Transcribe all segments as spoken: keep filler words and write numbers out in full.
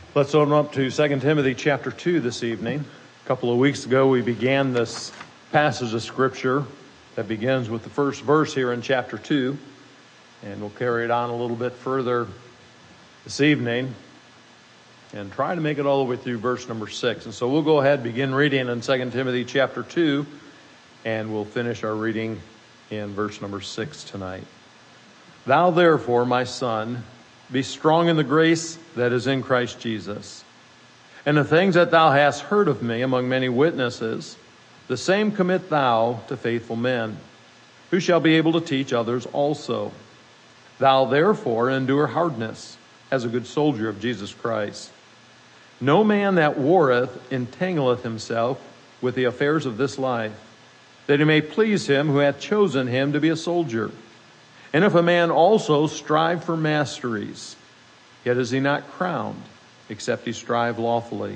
Let's open up to Second Timothy chapter two this evening. A couple of weeks ago we began this passage of Scripture that begins with the first verse here in chapter two. And we'll carry it on a little bit further this evening and try to make it all the way through verse number six. And so we'll go ahead and begin reading in Second Timothy chapter two, and we'll finish our reading in verse number six tonight. Thou therefore, my son, be strong in the grace that is in Christ Jesus. And the things that thou hast heard of me among many witnesses, the same commit thou to faithful men, who shall be able to teach others also. Thou therefore endure hardness, as a good soldier of Jesus Christ. No man that warreth entangleth himself with the affairs of this life, that he may please him who hath chosen him to be a soldier. And if a man also strive for masteries, yet is he not crowned, except he strive lawfully.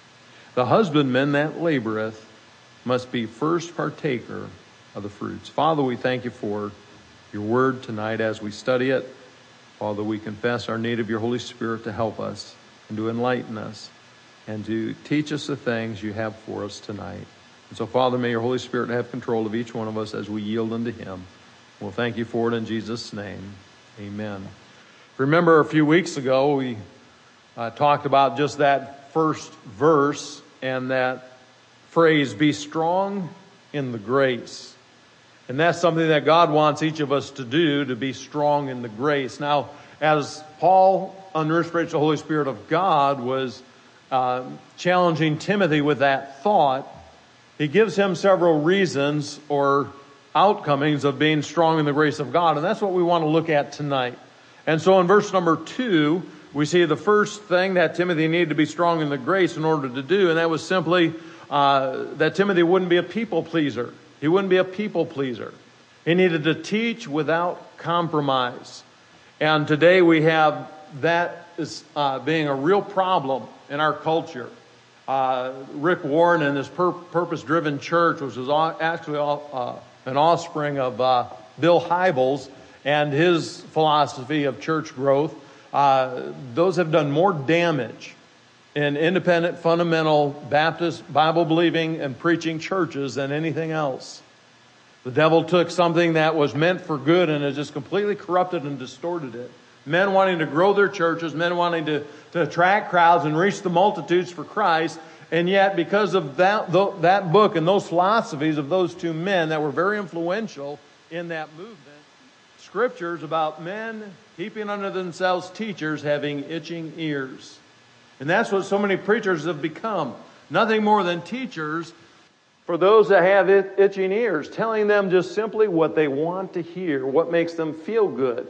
The husbandman that laboreth must be first partaker of the fruits. Father, we thank you for your word tonight as we study it. Father, we confess our need of your Holy Spirit to help us and to enlighten us and to teach us the things you have for us tonight. And so, Father, may your Holy Spirit have control of each one of us as we yield unto him. We'll thank you for it in Jesus' name. Amen. Remember a few weeks ago we uh, talked about just that first verse and that phrase, be strong in the grace. And that's something that God wants each of us to do, to be strong in the grace. Now, as Paul, under inspiration of the Holy Spirit of God, was uh, challenging Timothy with that thought, he gives him several reasons or outcomings of being strong in the grace of God. And that's what we want to look at tonight. And so in verse number two, we see the first thing that Timothy needed to be strong in the grace in order to do, and that was simply uh, that Timothy wouldn't be a people pleaser. He wouldn't be a people pleaser. He needed to teach without compromise. And today we have that as uh, being a real problem in our culture. Uh, Rick Warren and his pur- purpose-driven church, which was actually uh, an offspring of uh, Bill Hybels and his philosophy of church growth, uh, those have done more damage in independent, fundamental, Baptist, Bible-believing and preaching churches than anything else. The devil took something that was meant for good and has just completely corrupted and distorted it. Men wanting to grow their churches, men wanting to, to attract crowds and reach the multitudes for Christ. And yet, because of that, that book and those philosophies of those two men that were very influential in that movement, scriptures about men heaping unto themselves teachers having itching ears. And that's what so many preachers have become. Nothing more than teachers for those that have itching ears, telling them just simply what they want to hear, what makes them feel good.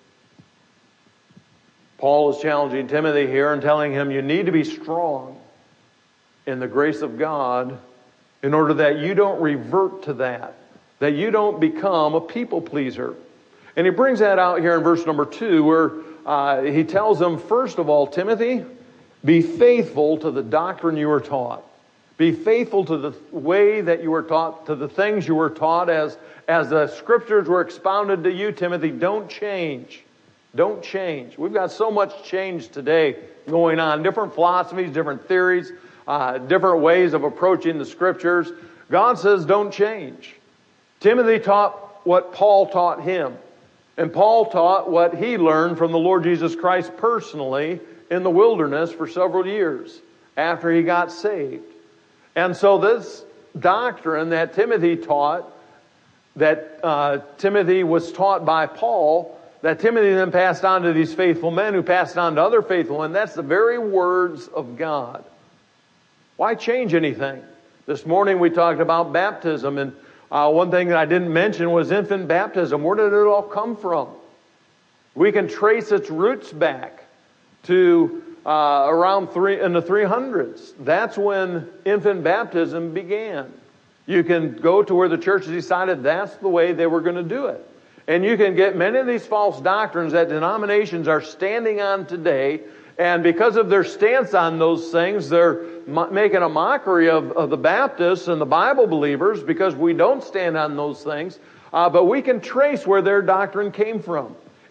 Paul is challenging Timothy here and telling him you need to be strong in the grace of God in order that you don't revert to that, that you don't become a people pleaser. And he brings that out here in verse number two where uh, he tells him, first of all, Timothy, be faithful to the doctrine you were taught. Be faithful to the way that you were taught, to the things you were taught as, as the scriptures were expounded to you, Timothy. Don't change. Don't change. We've got so much change today going on. Different philosophies, different theories, uh, different ways of approaching the scriptures. God says don't change. Timothy taught what Paul taught him. And Paul taught what he learned from the Lord Jesus Christ personally in the wilderness for several years after he got saved. And so this doctrine that Timothy taught, that uh, Timothy was taught by Paul, that Timothy then passed on to these faithful men who passed on to other faithful men, that's the very words of God. Why change anything? This morning we talked about baptism, and uh, one thing that I didn't mention was infant baptism. Where did it all come from? We can trace its roots back to uh, around three in the three hundreds. That's when infant baptism began. You can go to where the church decided that's the way they were going to do it. And you can get many of these false doctrines that denominations are standing on today. And because of their stance on those things, they're mo- making a mockery of, of the Baptists and the Bible believers because we don't stand on those things. Uh, but we can trace where their doctrine came from.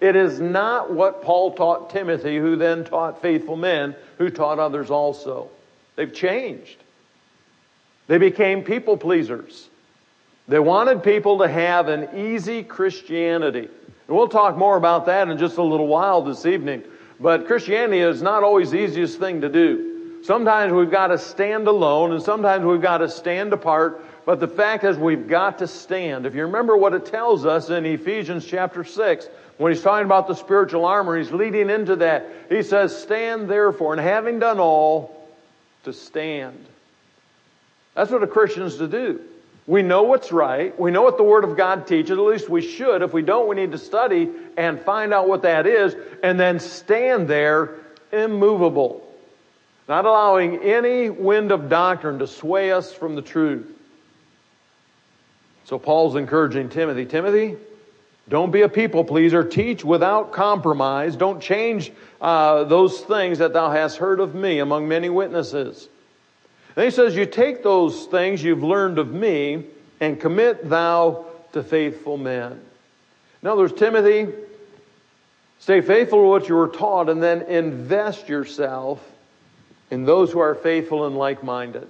It is not what Paul taught Timothy, who then taught faithful men, who taught others also. They've changed. They became people pleasers. They wanted people to have an easy Christianity. And we'll talk more about that in just a little while this evening. But Christianity is not always the easiest thing to do. Sometimes we've got to stand alone, and sometimes we've got to stand apart. But the fact is, we've got to stand. If you remember what it tells us in Ephesians chapter six, when he's talking about the spiritual armor, he's leading into that. He says, stand therefore, and having done all, to stand. That's what a Christian is to do. We know what's right. We know what the Word of God teaches. At least we should. If we don't, we need to study and find out what that is, and then stand there immovable, not allowing any wind of doctrine to sway us from the truth. So Paul's encouraging Timothy, Timothy, don't be a people pleaser. Teach without compromise. Don't change uh, those things that thou hast heard of me among many witnesses. Then he says, you take those things you've learned of me and commit thou to faithful men. In other words, Timothy, stay faithful to what you were taught, and then invest yourself in those who are faithful and like-minded.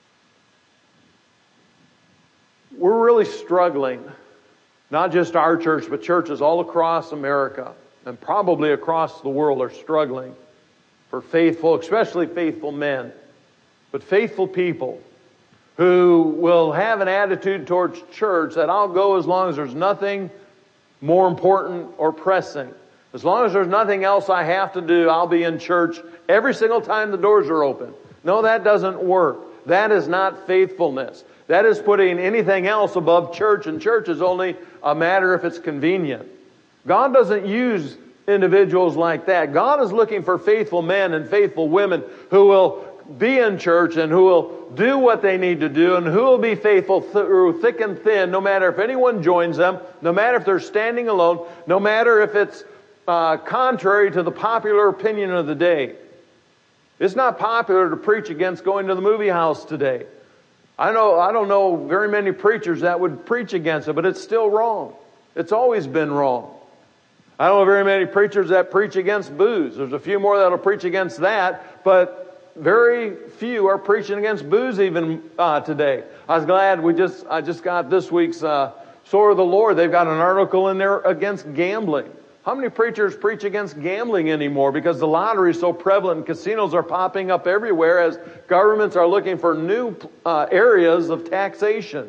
We're really struggling, not just our church, but churches all across America and probably across the world are struggling for faithful, especially faithful men, but faithful people who will have an attitude towards church that I'll go as long as there's nothing more important or pressing. As long as there's nothing else I have to do, I'll be in church every single time the doors are open. No, that doesn't work. That is not faithfulness. That is putting anything else above church, and church is only a matter if it's convenient. God doesn't use individuals like that. God is looking for faithful men and faithful women who will be in church and who will do what they need to do and who will be faithful through thick and thin, no matter if anyone joins them, no matter if they're standing alone, no matter if it's uh, contrary to the popular opinion of the day. It's not popular to preach against going to the movie house today. I know, I don't know very many preachers that would preach against it, but it's still wrong. It's always been wrong. I don't know very many preachers that preach against booze. There's a few more that'll preach against that, but very few are preaching against booze even uh, today. I was glad we just I just got this week's uh, Sword of the Lord. They've got an article in there against gambling. How many preachers preach against gambling anymore? Because the lottery is so prevalent and casinos are popping up everywhere as governments are looking for new uh, areas of taxation.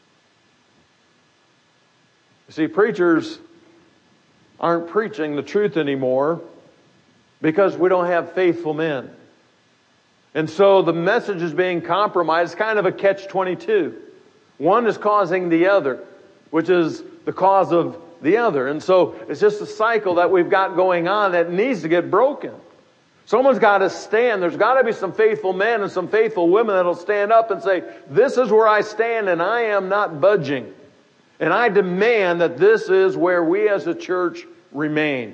You see, preachers aren't preaching the truth anymore because we don't have faithful men. And so the message is being compromised, kind of a catch twenty-two. One is causing the other, which is the cause of the other. And so it's just a cycle that we've got going on that needs to get broken. Someone's got to stand. There's got to be some faithful men and some faithful women that'll stand up and say, this is where I stand and I am not budging. And I demand that this is where we as a church remain.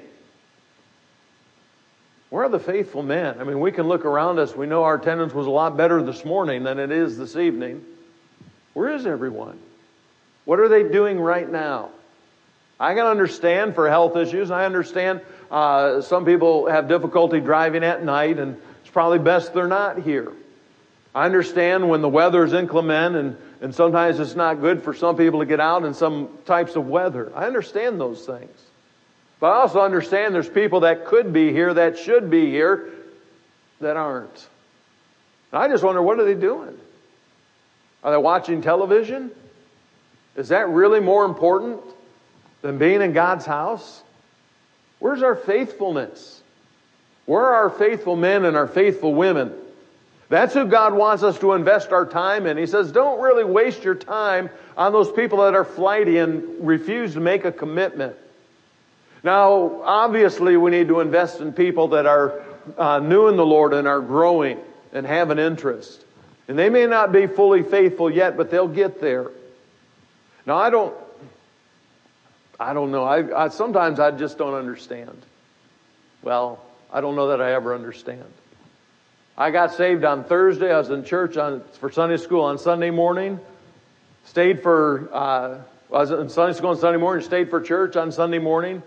Where are the faithful men? I mean, we can look around us. We know our attendance was a lot better this morning than it is this evening. Where is everyone? What are they doing right now? I can understand for health issues. I understand uh, some people have difficulty driving at night, and it's probably best they're not here. I understand when the weather is inclement, and, and sometimes it's not good for some people to get out in some types of weather. I understand those things. But I also understand there's people that could be here, that should be here, that aren't. And I just wonder, what are they doing? Are they watching television? Is that really more important than being in God's house? Where's our faithfulness? Where are our faithful men and our faithful women? That's who God wants us to invest our time in. He says, don't really waste your time on those people that are flighty and refuse to make a commitment. Now, obviously, we need to invest in people that are uh, new in the Lord and are growing and have an interest. And they may not be fully faithful yet, but they'll get there. Now, I don't, I don't know. I, I sometimes I just don't understand. Well, I don't know that I ever understand. I got saved on Thursday. I was in church on for Sunday school on Sunday morning. Stayed for, uh, I was in Sunday school on Sunday morning. Stayed for church on Sunday morning.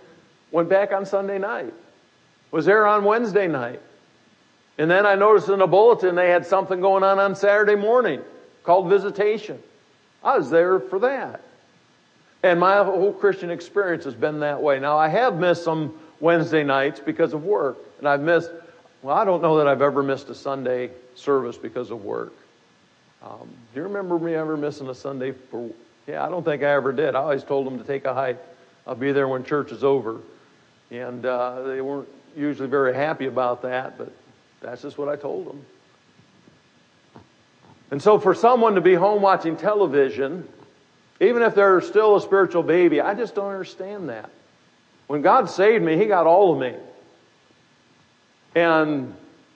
Went back on Sunday night. Was there on Wednesday night. And then I noticed in the bulletin they had something going on on Saturday morning called visitation. I was there for that. And my whole Christian experience has been that way. Now, I have missed some Wednesday nights because of work. And I've missed, well, I don't know that I've ever missed a Sunday service because of work. Um, do you remember me ever missing a Sunday for, yeah, I don't think I ever did. I always told them to take a hike. I'll be there when church is over. And uh, they weren't usually very happy about that, but that's just what I told them. And so for someone to be home watching television, even if they're still a spiritual baby, I just don't understand that. When God saved me, He got all of me. And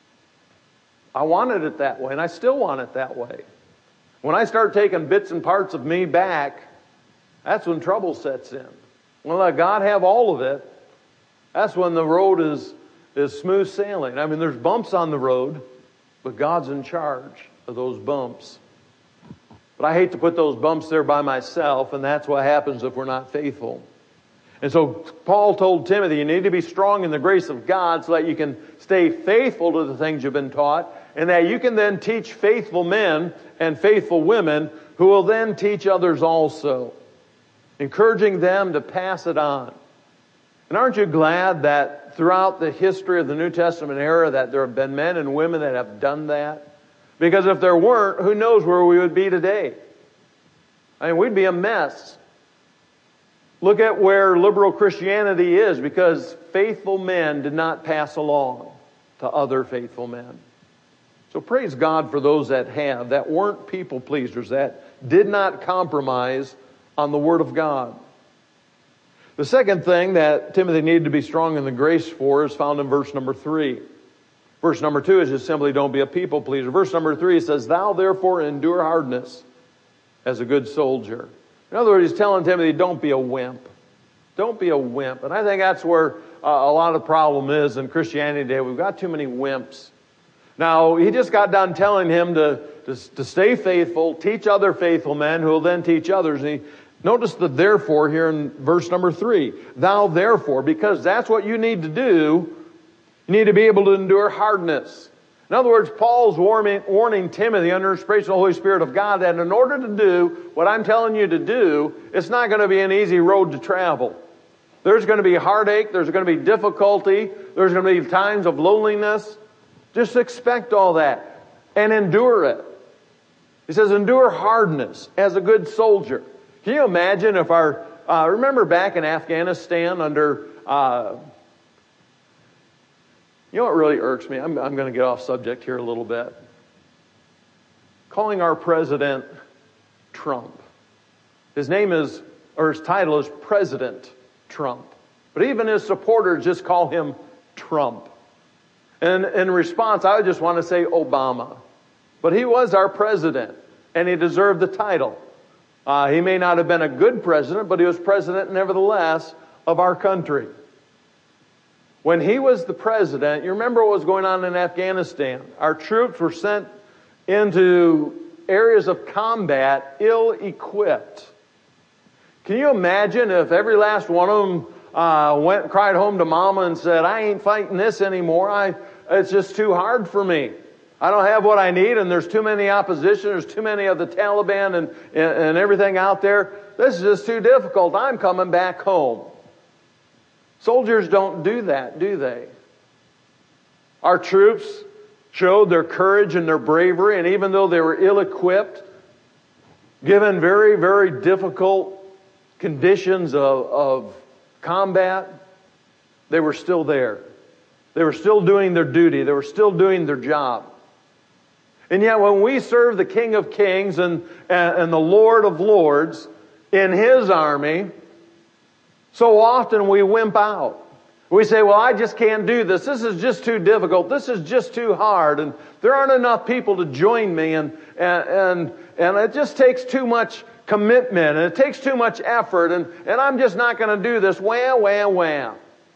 I wanted it that way, and I still want it that way. When I start taking bits and parts of me back, that's when trouble sets in. When I let God have all of it, that's when the road is, is smooth sailing. I mean, there's bumps on the road, but God's in charge of those bumps. But I hate to put those bumps there by myself, and that's what happens if we're not faithful. And so Paul told Timothy, you need to be strong in the grace of God so that you can stay faithful to the things you've been taught, and that you can then teach faithful men and faithful women who will then teach others also, encouraging them to pass it on. And aren't you glad that throughout the history of the New Testament era that there have been men and women that have done that? Because if there weren't, who knows where we would be today? I mean, we'd be a mess. Look at where liberal Christianity is, because faithful men did not pass along to other faithful men. So praise God for those that have, that weren't people pleasers, that did not compromise on the Word of God. The second thing that Timothy needed to be strong in the grace for is found in verse number three. Verse number two is just simply don't be a people pleaser. Verse number three says, thou therefore endure hardness as a good soldier. In other words, he's telling Timothy, don't be a wimp. Don't be a wimp. And I think that's where uh, a lot of the problem is in Christianity today. We've got too many wimps. Now, he just got done telling him to, to, to stay faithful, teach other faithful men who will then teach others. And he, notice the therefore here in verse number three. Thou therefore, because that's what you need to do, you need to be able to endure hardness. In other words, Paul's warning, warning Timothy under inspiration of the Holy Spirit of God that in order to do what I'm telling you to do, it's not going to be an easy road to travel. There's going to be heartache. There's going to be difficulty. There's going to be times of loneliness. Just expect all that and endure it. He says, endure hardness as a good soldier. Can you imagine if our, uh, remember back in Afghanistan under, uh, you know what really irks me? I'm, I'm going to get off subject here a little bit. Calling our president Trump. His name is, or his title is President Trump. But even his supporters just call him Trump. And in response, I just want to say Obama. But he was our president, and he deserved the title. Uh, he may not have been a good president, but he was president nevertheless of our country. When he was the president, you remember what was going on in Afghanistan. Our troops were sent into areas of combat ill-equipped. Can you imagine if every last one of them uh, went cried home to mama and said, I ain't fighting this anymore. I, it's just too hard for me. I don't have what I need, and there's too many opposition. There's too many of the Taliban and, and, and everything out there. This is just too difficult. I'm coming back home. Soldiers don't do that, do they? Our troops showed their courage and their bravery, and even though they were ill-equipped, given very, very difficult conditions of, of combat, they were still there. They were still doing their duty. They were still doing their job. And yet when we serve the King of Kings and, and, and the Lord of Lords in His army, so often we wimp out. We say, well, I just can't do this. This is just too difficult. This is just too hard. And there aren't enough people to join me. And, and, and, and it just takes too much commitment. And it takes too much effort. And, and I'm just not going to do this. Wham, wham, wham.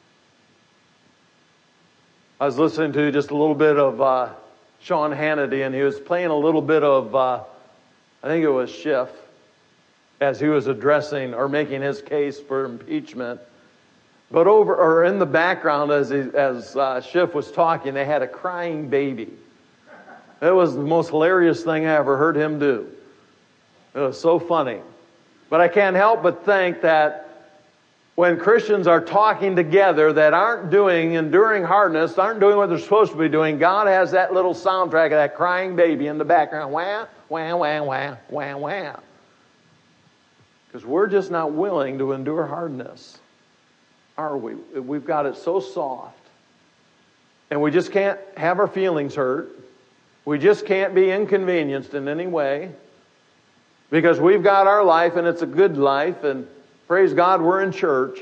I was listening to just a little bit of uh, Sean Hannity, and he was playing a little bit of, uh, I think it was Schiff, as he was addressing or making his case for impeachment. But over or in the background, as he, as uh, Schiff was talking, they had a crying baby. It was the most hilarious thing I ever heard him do. It was so funny. But I can't help but think that when Christians are talking together that aren't doing, enduring hardness, aren't doing what they're supposed to be doing, God has that little soundtrack of that crying baby in the background. Wah, wah, wah, wah, wah, wah. Because we're just not willing to endure hardness. Are we? We've got it so soft. And we just can't have our feelings hurt. We just can't be inconvenienced in any way. Because we've got our life and it's a good life, and praise God we're in church.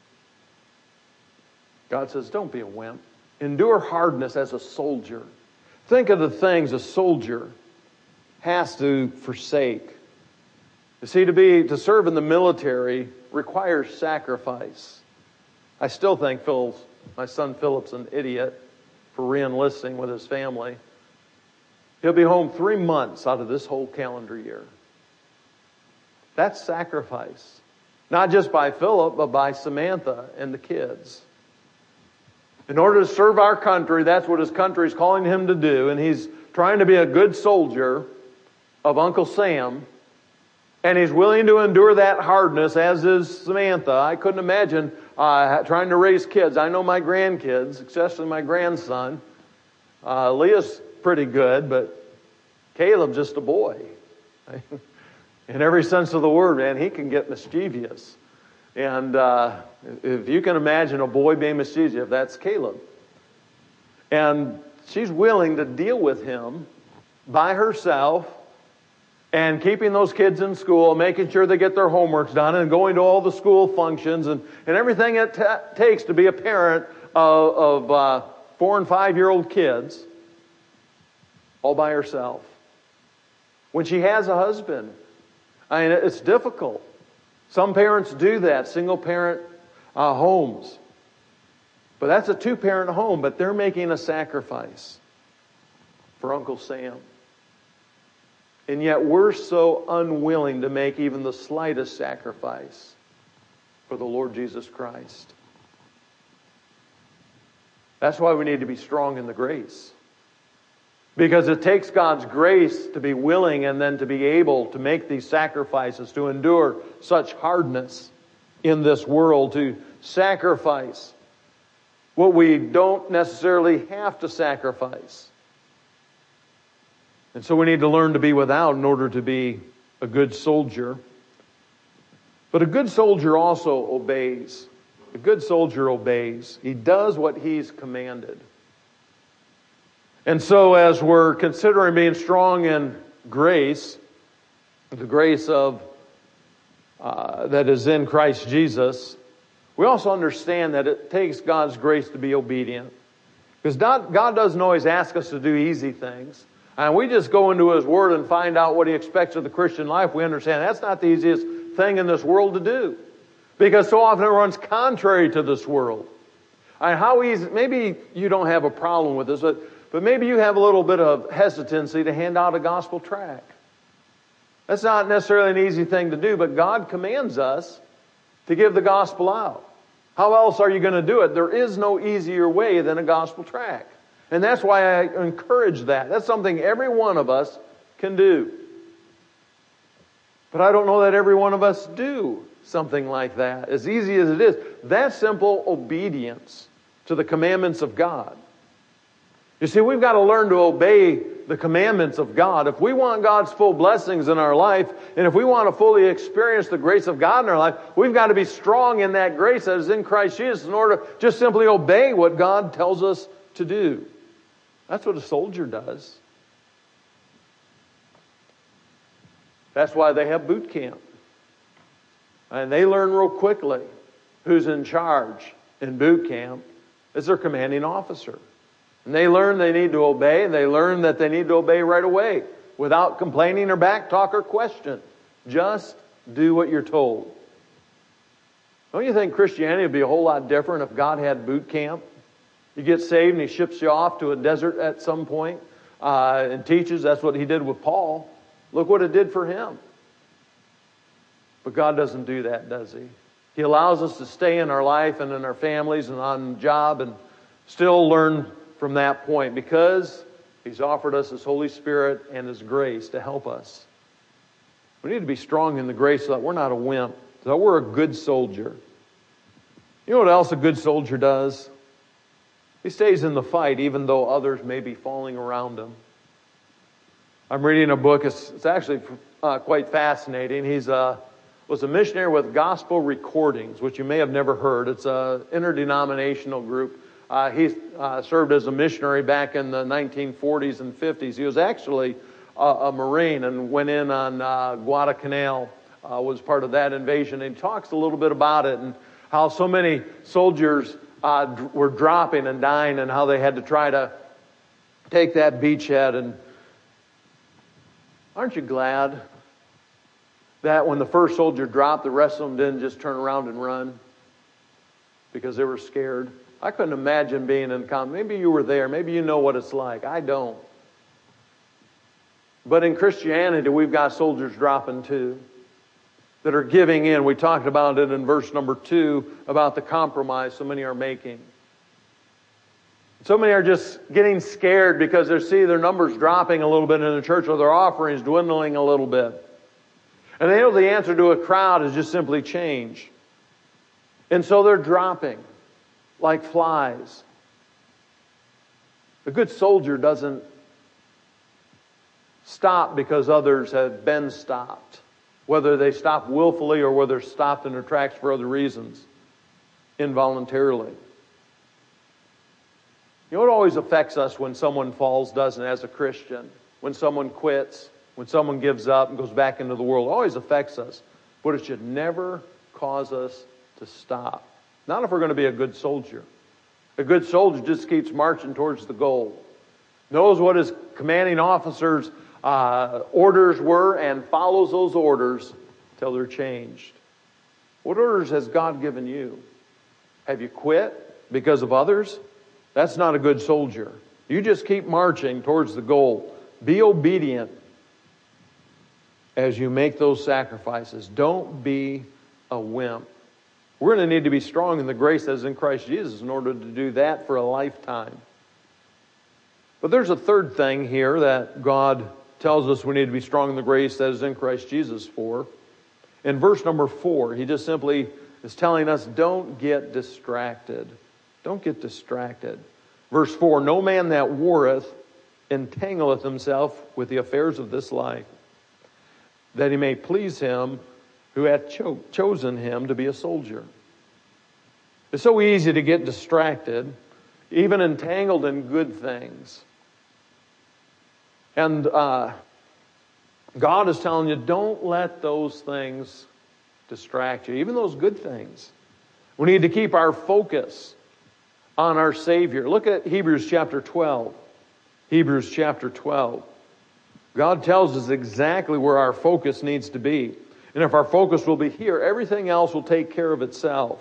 God says, don't be a wimp. Endure hardness as a soldier. Think of the things a soldier has to forsake. You see, to be to serve in the military requires sacrifice. I still think Phil's, my son Philip's an idiot for re-enlisting with his family. He'll be home three months out of this whole calendar year. That's sacrifice. Not just by Philip, but by Samantha and the kids. In order to serve our country, that's what his country is calling him to do, and he's trying to be a good soldier of Uncle Sam. And he's willing to endure that hardness, as is Samantha. I couldn't imagine uh, trying to raise kids. I know my grandkids, especially my grandson. Uh, Leah's pretty good, but Caleb's just a boy. In every sense of the word, man, he can get mischievous. And uh, if you can imagine a boy being mischievous, that's Caleb. And she's willing to deal with him by herself, and keeping those kids in school, making sure they get their homeworks done, and going to all the school functions, and, and everything it t- takes to be a parent of, of uh, four and five-year-old kids, all by herself. When she has a husband, I mean, it's difficult. Some parents do that, single-parent uh, homes. But that's a two-parent home, but they're making a sacrifice for Uncle Sam. And yet we're so unwilling to make even the slightest sacrifice for the Lord Jesus Christ. That's why we need to be strong in the grace. Because it takes God's grace to be willing and then to be able to make these sacrifices, to endure such hardness in this world, to sacrifice what we don't necessarily have to sacrifice. And so we need to learn to be without in order to be a good soldier. But a good soldier also obeys. A good soldier obeys. He does what he's commanded. And so as we're considering being strong in grace, the grace of uh, that is in Christ Jesus, we also understand that it takes God's grace to be obedient. Because God, God doesn't always ask us to do easy things. And we just go into His Word and find out what He expects of the Christian life. We understand that's not the easiest thing in this world to do. Because so often it runs contrary to this world. And how easy, maybe you don't have a problem with this, but, but maybe you have a little bit of hesitancy to hand out a gospel tract. That's not necessarily an easy thing to do, but God commands us to give the gospel out. How else are you going to do it? There is no easier way than a gospel tract. And that's why I encourage that. That's something every one of us can do. But I don't know that every one of us do something like that. As easy as it is, that's simple obedience to the commandments of God. You see, we've got to learn to obey the commandments of God. If we want God's full blessings in our life, and if we want to fully experience the grace of God in our life, we've got to be strong in that grace that is in Christ Jesus in order to just simply obey what God tells us to do. That's what a soldier does. That's why they have boot camp. And they learn real quickly who's in charge in boot camp is their commanding officer. And they learn they need to obey, and they learn that they need to obey right away without complaining or back talk or question. Just do what you're told. Don't you think Christianity would be a whole lot different if God had boot camp? You get saved and He ships you off to a desert at some point uh, and teaches. That's what He did with Paul. Look what it did for him. But God doesn't do that, does He? He allows us to stay in our life and in our families and on the job and still learn from that point because He's offered us His Holy Spirit and His grace to help us. We need to be strong in the grace so that we're not a wimp, so that we're a good soldier. You know what else a good soldier does? He stays in the fight even though others may be falling around him. I'm reading a book. It's, it's actually uh, quite fascinating. He's uh, was a missionary with Gospel Recordings, which you may have never heard. It's an interdenominational group. Uh, he uh, served as a missionary back in the nineteen forties and fifties. He was actually a, a Marine and went in on uh, Guadalcanal, uh, was part of that invasion. And he talks a little bit about it and how so many soldiers uh, d- were dropping and dying and how they had to try to take that beachhead. And aren't you glad that when the first soldier dropped, the rest of them didn't just turn around and run because they were scared? I couldn't imagine being in combat. Maybe you were there. Maybe you know what it's like. I don't. But in Christianity, we've got soldiers dropping too that are giving in. We talked about it in verse number two about the compromise so many are making. So many are just getting scared because they see their numbers dropping a little bit in the church or their offerings dwindling a little bit. And they know the answer to a crowd is just simply change. And so they're dropping like flies. A good soldier doesn't stop because others have been stopped, whether they stop willfully or whether they're stopped in their tracks for other reasons, involuntarily. You know what always affects us when someone falls, doesn't it, as a Christian? When someone quits, when someone gives up and goes back into the world, it always affects us. But it should never cause us to stop. Not if we're going to be a good soldier. A good soldier just keeps marching towards the goal. Knows what his commanding officer's uh, orders were and follows those orders till they're changed. What orders has God given you? Have you quit because of others? That's not a good soldier. You just keep marching towards the goal. Be obedient as you make those sacrifices. Don't be a wimp. We're going to need to be strong in the grace that is in Christ Jesus in order to do that for a lifetime. But there's a third thing here that God tells us we need to be strong in the grace that is in Christ Jesus for. In verse number four, He just simply is telling us, don't get distracted. Don't get distracted. Verse four, no man that warreth entangleth himself with the affairs of this life, that he may please him who hath cho- chosen him to be a soldier. It's so easy to get distracted, even entangled in good things. And uh, God is telling you, don't let those things distract you, even those good things. We need to keep our focus on our Savior. Look at Hebrews chapter twelve. Hebrews chapter twelve. God tells us exactly where our focus needs to be. And if our focus will be here, everything else will take care of itself.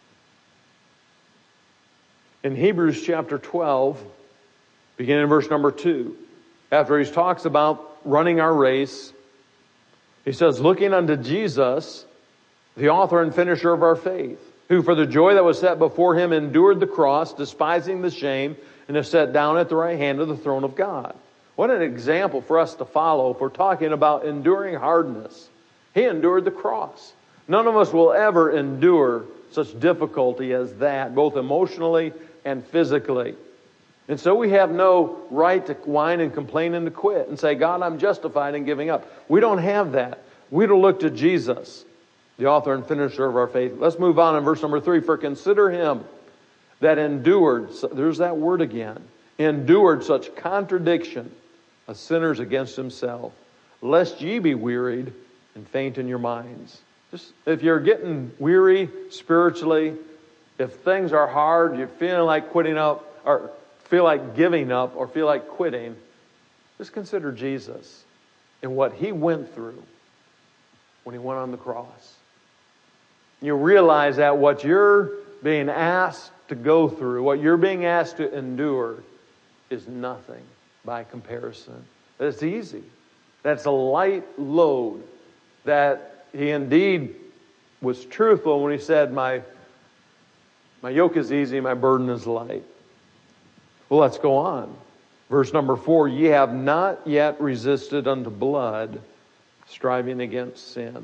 In Hebrews chapter twelve, beginning in verse number two, after he talks about running our race, he says, looking unto Jesus, the author and finisher of our faith, who for the joy that was set before him endured the cross, despising the shame, and is set down at the right hand of the throne of God. What an example for us to follow if we're talking about enduring hardness. He endured the cross. None of us will ever endure such difficulty as that, both emotionally and physically. And so we have no right to whine and complain and to quit and say, God, I'm justified in giving up. We don't have that. We're to look to Jesus, the author and finisher of our faith. Let's move on in verse number three. For consider him that endured, there's that word again, endured such contradiction of sinners against himself, lest ye be wearied and faint in your minds. Just if you're getting weary spiritually, if things are hard, you're feeling like quitting up, or feel like giving up, or feel like quitting, just consider Jesus and what he went through when he went on the cross. You realize that what you're being asked to go through, what you're being asked to endure, is nothing by comparison. That it's easy. That's a light load. That he indeed was truthful when he said, my, my yoke is easy, my burden is light. Well, let's go on. Verse number four, ye have not yet resisted unto blood, striving against sin.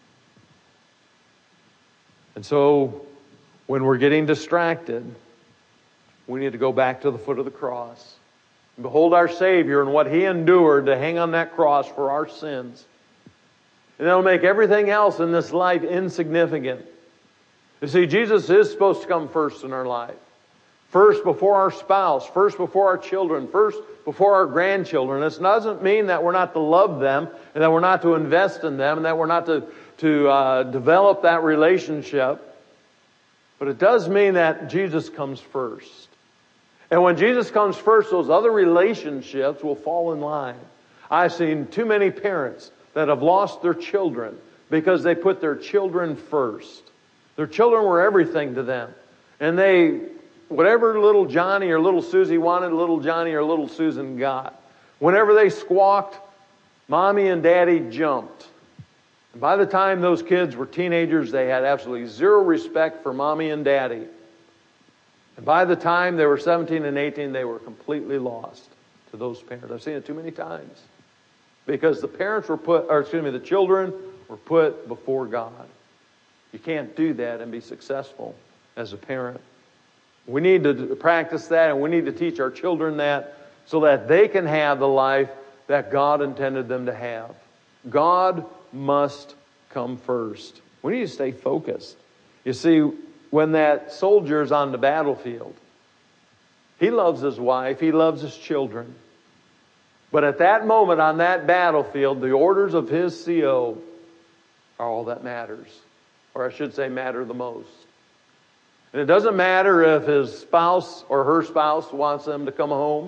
And so, when we're getting distracted, we need to go back to the foot of the cross. And behold our Savior and what He endured to hang on that cross for our sins. And that'll make everything else in this life insignificant. You see, Jesus is supposed to come first in our life. First before our spouse, first before our children, first before our grandchildren. This doesn't mean that we're not to love them, and that we're not to invest in them, and that we're not to, to uh, develop that relationship. But it does mean that Jesus comes first. And when Jesus comes first, those other relationships will fall in line. I've seen too many parents that have lost their children because they put their children first. Their children were everything to them. And they, whatever little Johnny or little Susie wanted, little Johnny or little Susan got. Whenever they squawked, Mommy and Daddy jumped. And by the time those kids were teenagers, they had absolutely zero respect for Mommy and Daddy. And by the time they were seventeen and eighteen, they were completely lost to those parents. I've seen it too many times. Because the parents were put, or excuse me, the children were put before God. You can't do that and be successful as a parent. We need to practice that, and we need to teach our children that so that they can have the life that God intended them to have. God must come first. We need to stay focused. You see, when that soldier's on the battlefield, he loves his wife, he loves his children. But at that moment on that battlefield, the orders of his C O are all that matters. Or I should say matter the most. And it doesn't matter if his spouse or her spouse wants them to come home.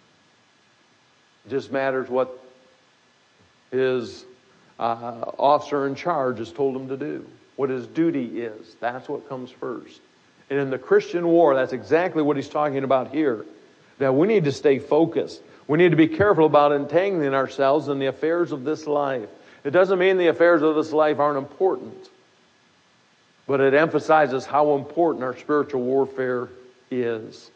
It just matters what his uh, officer in charge has told him to do. What his duty is. That's what comes first. And in the Christian war, that's exactly what he's talking about here. That we need to stay focused. We need to be careful about entangling ourselves in the affairs of this life. It doesn't mean the affairs of this life aren't important. But it emphasizes how important our spiritual warfare is.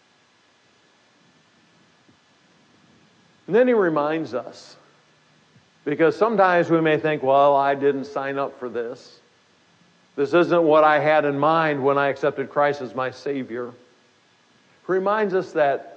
And then he reminds us. Because sometimes we may think, well, I didn't sign up for this. This isn't what I had in mind when I accepted Christ as my Savior. He reminds us that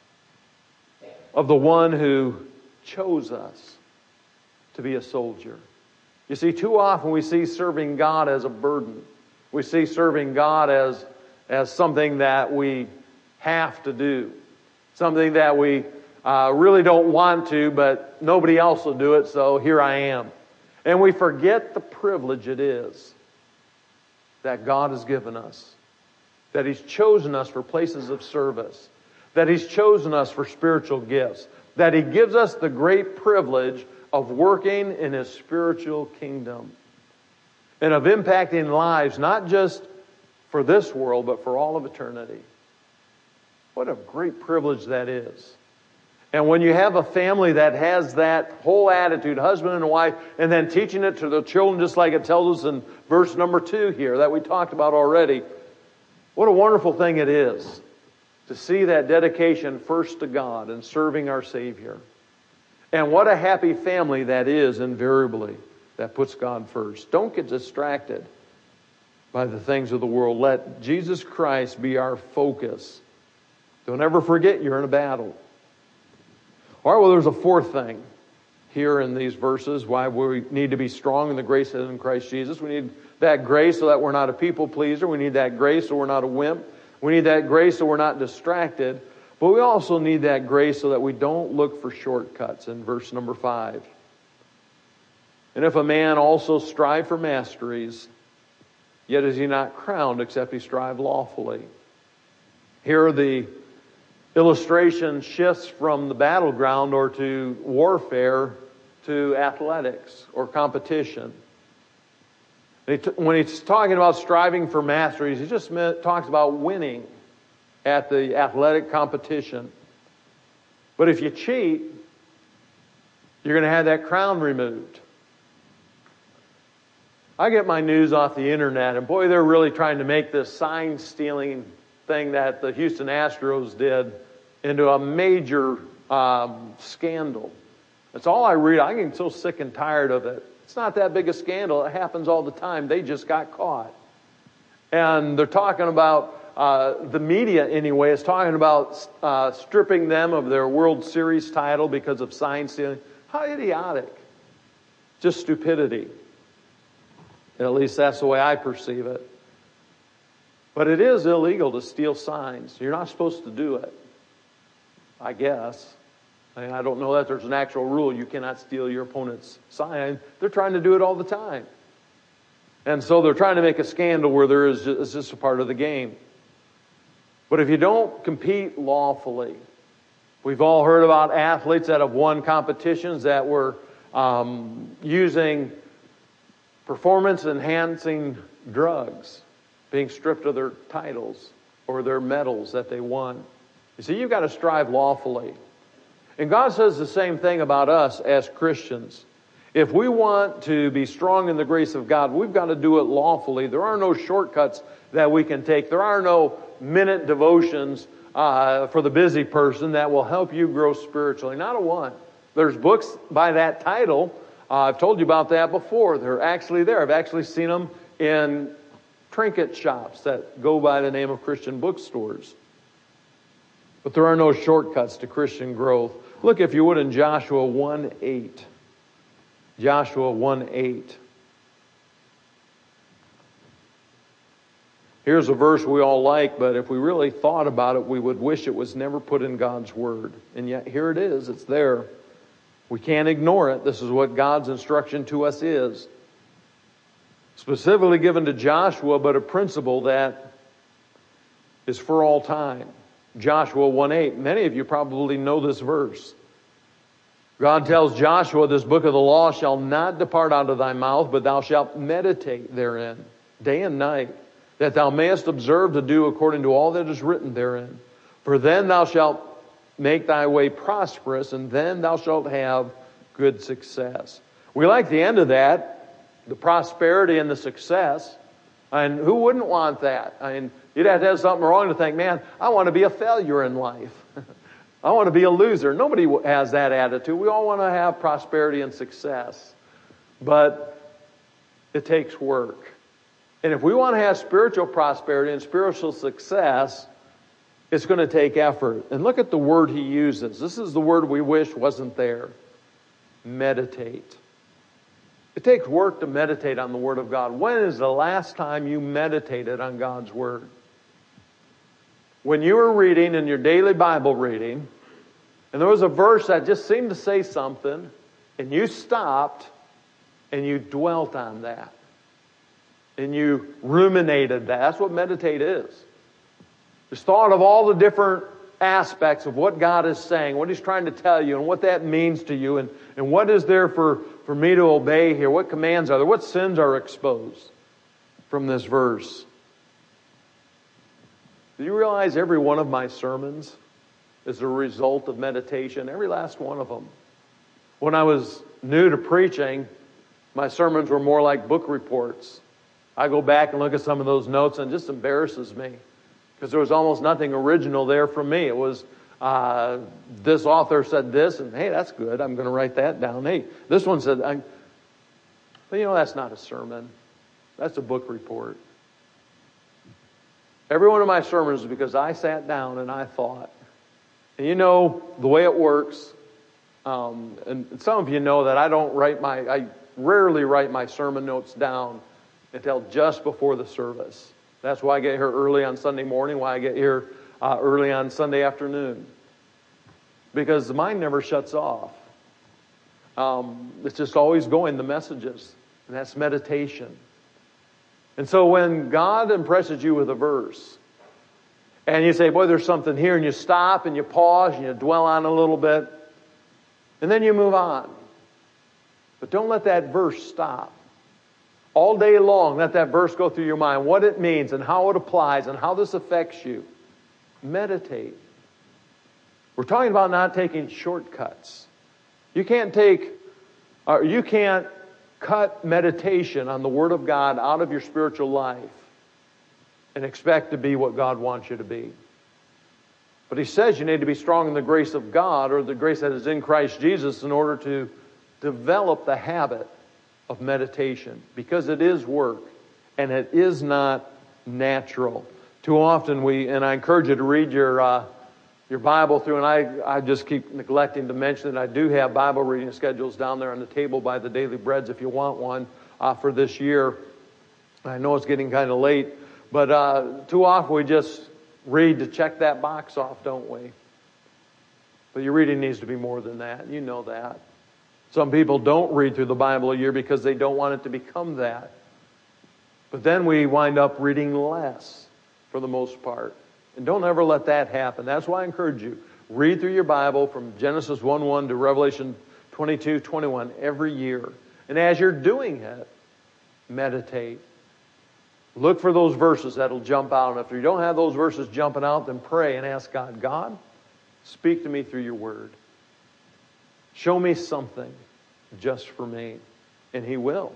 of the one who chose us to be a soldier. You see, too often we see serving God as a burden. We see serving God as, as something that we have to do. Something that we uh, really don't want to, but nobody else will do it, so here I am. And we forget the privilege it is that God has given us. That He's chosen us for places of service. That He's chosen us for spiritual gifts. That He gives us the great privilege of working in His spiritual kingdom. And of impacting lives, not just for this world, but for all of eternity. What a great privilege that is. And when you have a family that has that whole attitude, husband and wife, and then teaching it to the children, just like it tells us in verse number two here that we talked about already, what a wonderful thing it is to see that dedication first to God and serving our Savior. And what a happy family that is, invariably, that puts God first. Don't get distracted by the things of the world. Let Jesus Christ be our focus. Don't ever forget you're in a battle. All right, well, there's a fourth thing here in these verses, why we need to be strong in the grace that is in Christ Jesus. We need that grace so that we're not a people pleaser. We need that grace so we're not a wimp. We need that grace so we're not distracted. But we also need that grace so that we don't look for shortcuts in verse number five. And if a man also strive for masteries, yet is he not crowned except he strive lawfully. Here the illustration shifts from the battleground or to warfare to athletics or competition. When he's talking about striving for masteries, he just meant, talks about winning at the athletic competition. But if you cheat, you're going to have that crown removed. I get my news off the internet, and boy, they're really trying to make this sign-stealing thing that the Houston Astros did into a major um, scandal. That's all I read. I get so sick and tired of it. It's not that big a scandal. It happens all the time. They just got caught. And they're talking about, uh, the media anyway, is talking about uh, stripping them of their World Series title because of sign stealing. How idiotic. Just stupidity. At least that's the way I perceive it. But it is illegal to steal signs. You're not supposed to do it. I guess. I mean, I don't know that there's an actual rule. You cannot steal your opponent's sign. They're trying to do it all the time. And so they're trying to make a scandal where there is just, it's just a part of the game. But if you don't compete lawfully, we've all heard about athletes that have won competitions that were um, using performance-enhancing drugs, being stripped of their titles or their medals that they won. You see, you've got to strive lawfully. And God says the same thing about us as Christians. If we want to be strong in the grace of God, we've got to do it lawfully. There are no shortcuts that we can take. There are no minute devotions uh, for the busy person that will help you grow spiritually. Not a one. There's books by that title. Uh, I've told you about that before. They're actually there. I've actually seen them in trinket shops that go by the name of Christian bookstores. But there are no shortcuts to Christian growth. Look, if you would, in Joshua one eight. Joshua one eight. Here's a verse we all like, but if we really thought about it, we would wish it was never put in God's Word. And yet here it is. It's there. We can't ignore it. This is what God's instruction to us is. Specifically given to Joshua, but a principle that is for all time. Joshua one eight. Many of you probably know this verse. God tells Joshua, this book of the law shall not depart out of thy mouth, but thou shalt meditate therein day and night, that thou mayest observe to do according to all that is written therein. For then thou shalt make thy way prosperous, and then thou shalt have good success. We like the end of that, the prosperity and the success. And who wouldn't want that? I mean, you'd have to have something wrong to think, man, I want to be a failure in life. I want to be a loser. Nobody has that attitude. We all want to have prosperity and success. But it takes work. And if we want to have spiritual prosperity and spiritual success, it's going to take effort. And look at the word he uses. This is the word we wish wasn't there. Meditate. It takes work to meditate on the Word of God. When is the last time you meditated on God's Word? When you were reading in your daily Bible reading, and there was a verse that just seemed to say something, and you stopped, and you dwelt on that. And you ruminated that. That's what meditate is. Just thought of all the different aspects of what God is saying, what He's trying to tell you, and what that means to you, and, and what is there for, for me to obey here? What commands are there? What sins are exposed from this verse? Do you realize every one of my sermons is a result of meditation? Every last one of them. When I was new to preaching, my sermons were more like book reports. I go back and look at some of those notes and it just embarrasses me. Because there was almost nothing original there from me. It was, uh, this author said this, and hey, that's good. I'm going to write that down. Hey, this one said, I'm... but you know, that's not a sermon. That's a book report. Every one of my sermons is because I sat down and I thought. And you know, the way it works, um, and some of you know that I don't write my, I rarely write my sermon notes down until just before the service. That's why I get here early on Sunday morning, why I get here uh, early on Sunday afternoon. Because the mind never shuts off. Um, it's just always going, the messages. And that's meditation. And so when God impresses you with a verse, and you say, boy, there's something here, and you stop, and you pause, and you dwell on it a little bit, and then you move on. But don't let that verse stop. All day long, let that verse go through your mind, what it means and how it applies and how this affects you. Meditate. We're talking about not taking shortcuts. You can't take, or you can't cut meditation on the Word of God out of your spiritual life and expect to be what God wants you to be. But he says you need to be strong in the grace of God, or the grace that is in Christ Jesus, in order to develop the habit of meditation, because it is work and it is not natural. Too often we, and I encourage you to read your uh, your Bible through, and I, I just keep neglecting to mention that I do have Bible reading schedules down there on the table by the Daily Breads if you want one uh, for this year. I know it's getting kind of late, but uh, too often we just read to check that box off, don't we? But your reading needs to be more than that. You know that. Some people don't read through the Bible a year because they don't want it to become that. But then we wind up reading less for the most part. And don't ever let that happen. That's why I encourage you. Read through your Bible from Genesis one one to Revelation twenty-two twenty-one every year. And as you're doing it, meditate. Look for those verses that'll jump out. And if you don't have those verses jumping out, then pray and ask God, God, speak to me through your Word. Show me something just for me. And He will.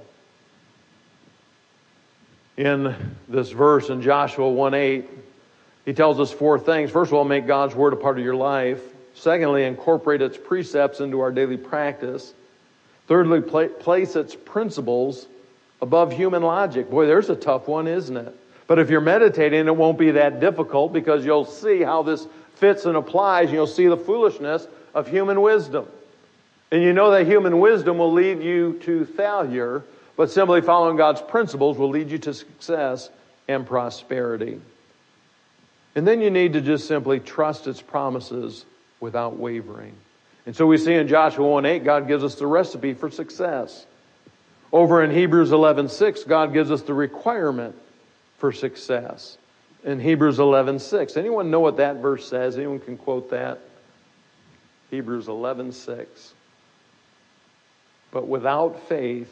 In this verse in Joshua one eight, he tells us four things. First of all, make God's Word a part of your life. Secondly, incorporate its precepts into our daily practice. Thirdly, pla- place its principles above human logic. Boy, there's a tough one, isn't it? But if you're meditating, it won't be that difficult, because you'll see how this fits and applies, and you'll see the foolishness of human wisdom. And you know that human wisdom will lead you to failure, but simply following God's principles will lead you to success and prosperity. And then you need to just simply trust its promises without wavering. And so we see in Joshua one eight, God gives us the recipe for success. Over in Hebrews eleven six, God gives us the requirement for success. In Hebrews eleven six. Anyone know what that verse says? Anyone can quote that? Hebrews eleven six. But without faith,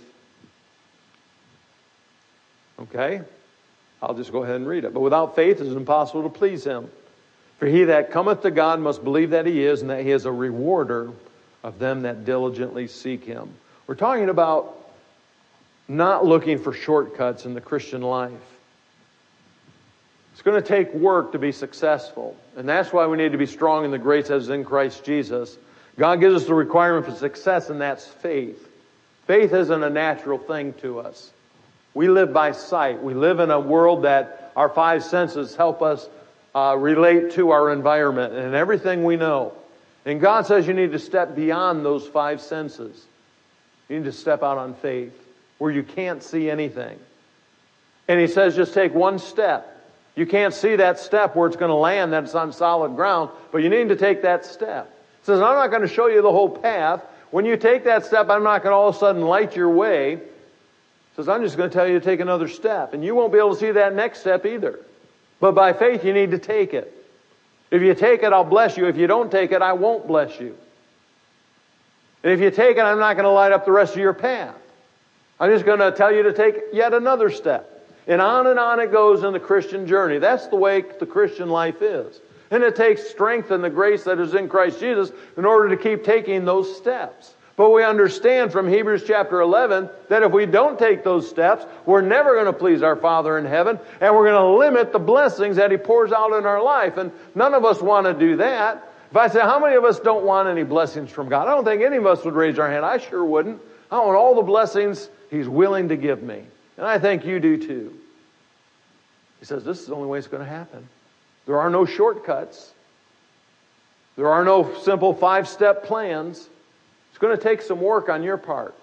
okay, I'll just go ahead and read it. But without faith it is impossible to please Him. For he that cometh to God must believe that He is, and that He is a rewarder of them that diligently seek Him. We're talking about not looking for shortcuts in the Christian life. It's going to take work to be successful. And that's why we need to be strong in the grace that is in Christ Jesus. God gives us the requirement for success, and that's faith. Faith isn't a natural thing to us. We live by sight. We live in a world that our five senses help us uh, relate to our environment and everything we know. And God says you need to step beyond those five senses. You need to step out on faith where you can't see anything. And He says just take one step. You can't see that step where it's going to land, that's on solid ground, but you need to take that step. He says, I'm not going to show you the whole path. When you take that step, I'm not going to all of a sudden light your way. He says, I'm just going to tell you to take another step. And you won't be able to see that next step either. But by faith, you need to take it. If you take it, I'll bless you. If you don't take it, I won't bless you. And if you take it, I'm not going to light up the rest of your path. I'm just going to tell you to take yet another step. And on and on it goes in the Christian journey. That's the way the Christian life is. And it takes strength and the grace that is in Christ Jesus in order to keep taking those steps. But we understand from Hebrews chapter eleven that if we don't take those steps, we're never going to please our Father in heaven, and we're going to limit the blessings that He pours out in our life. And none of us want to do that. If I say, how many of us don't want any blessings from God? I don't think any of us would raise our hand. I sure wouldn't. I want all the blessings He's willing to give me. And I think you do too. He says, this is the only way it's going to happen. There are no shortcuts. There are no simple five-step plans. It's going to take some work on your part.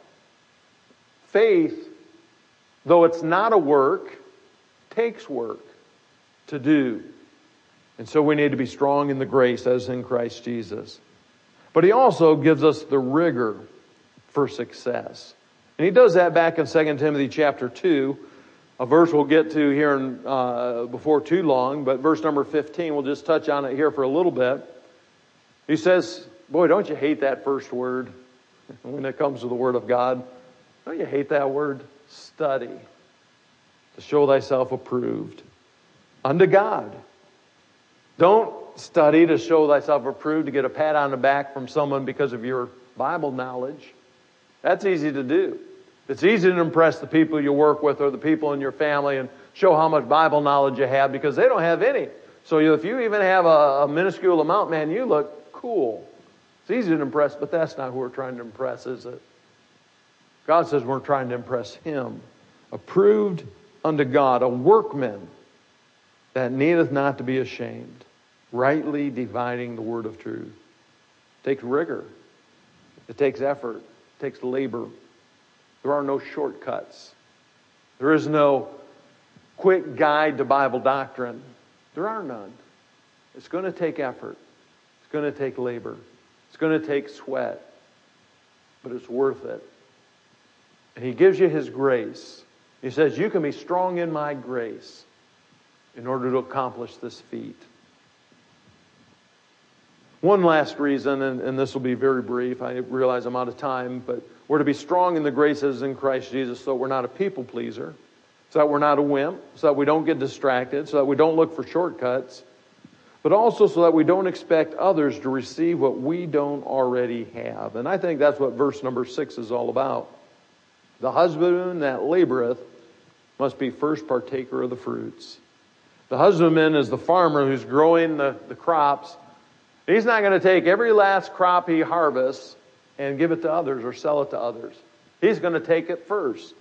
Faith, though it's not a work, takes work to do. And so we need to be strong in the grace as in Christ Jesus. But He also gives us the rigor for success. And He does that back in Second Timothy chapter two, a verse we'll get to here in, uh, before too long, but verse number fifteen, we'll just touch on it here for a little bit. He says, boy, don't you hate that first word when it comes to the Word of God? Don't you hate that word? Study, to show thyself approved unto God. Don't study to show thyself approved, to get a pat on the back from someone because of your Bible knowledge. That's easy to do. It's easy to impress the people you work with or the people in your family and show how much Bible knowledge you have because they don't have any. So if you even have a, a minuscule amount, man, you look cool. It's easy to impress, but that's not who we're trying to impress, is it? God says we're trying to impress Him. Approved unto God, a workman that needeth not to be ashamed, rightly dividing the word of truth. It takes rigor. It takes effort. It takes labor. There are no shortcuts. There is no quick guide to Bible doctrine. There are none. It's going to take effort. It's going to take labor. It's going to take sweat. But it's worth it. And He gives you His grace. He says, you can be strong in my grace in order to accomplish this feat. One last reason, and, and this will be very brief. I realize I'm out of time, but we're to be strong in the graces in Christ Jesus so that we're not a people pleaser, so that we're not a wimp, so that we don't get distracted, so that we don't look for shortcuts, but also so that we don't expect others to receive what we don't already have. And I think that's what verse number six is all about. The husbandman that laboreth must be first partaker of the fruits. The husbandman is the farmer who's growing the, the crops. He's not going to take every last crop he harvests and give it to others or sell it to others. He's going to take it first.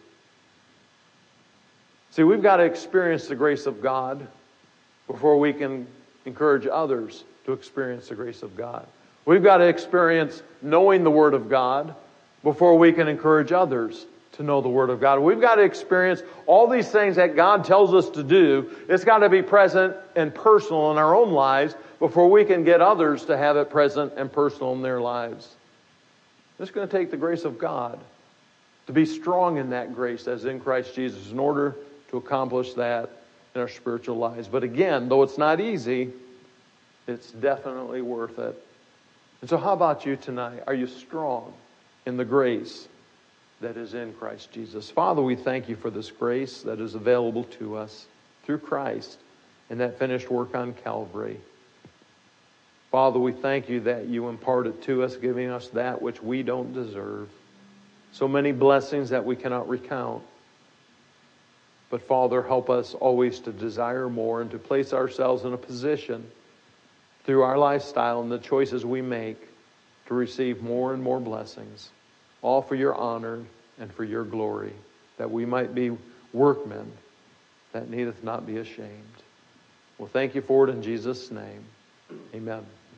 See, we've got to experience the grace of God before we can encourage others to experience the grace of God. We've got to experience knowing the Word of God before we can encourage others to know the Word of God. We've got to experience all these things that God tells us to do. It's got to be present and personal in our own lives before we can get others to have it present and personal in their lives. It's going to take the grace of God to be strong in that grace as in Christ Jesus in order to accomplish that in our spiritual lives. But again, though it's not easy, it's definitely worth it. And so how about you tonight? Are you strong in the grace that is in Christ Jesus? Father, we thank you for this grace that is available to us through Christ and that finished work on Calvary. Father, we thank you that you impart it to us, giving us that which we don't deserve. So many blessings that we cannot recount. But Father, help us always to desire more and to place ourselves in a position through our lifestyle and the choices we make to receive more and more blessings. All for your honor and for your glory, that we might be workmen that needeth not be ashamed. Well, thank you for it in Jesus' name. Amen.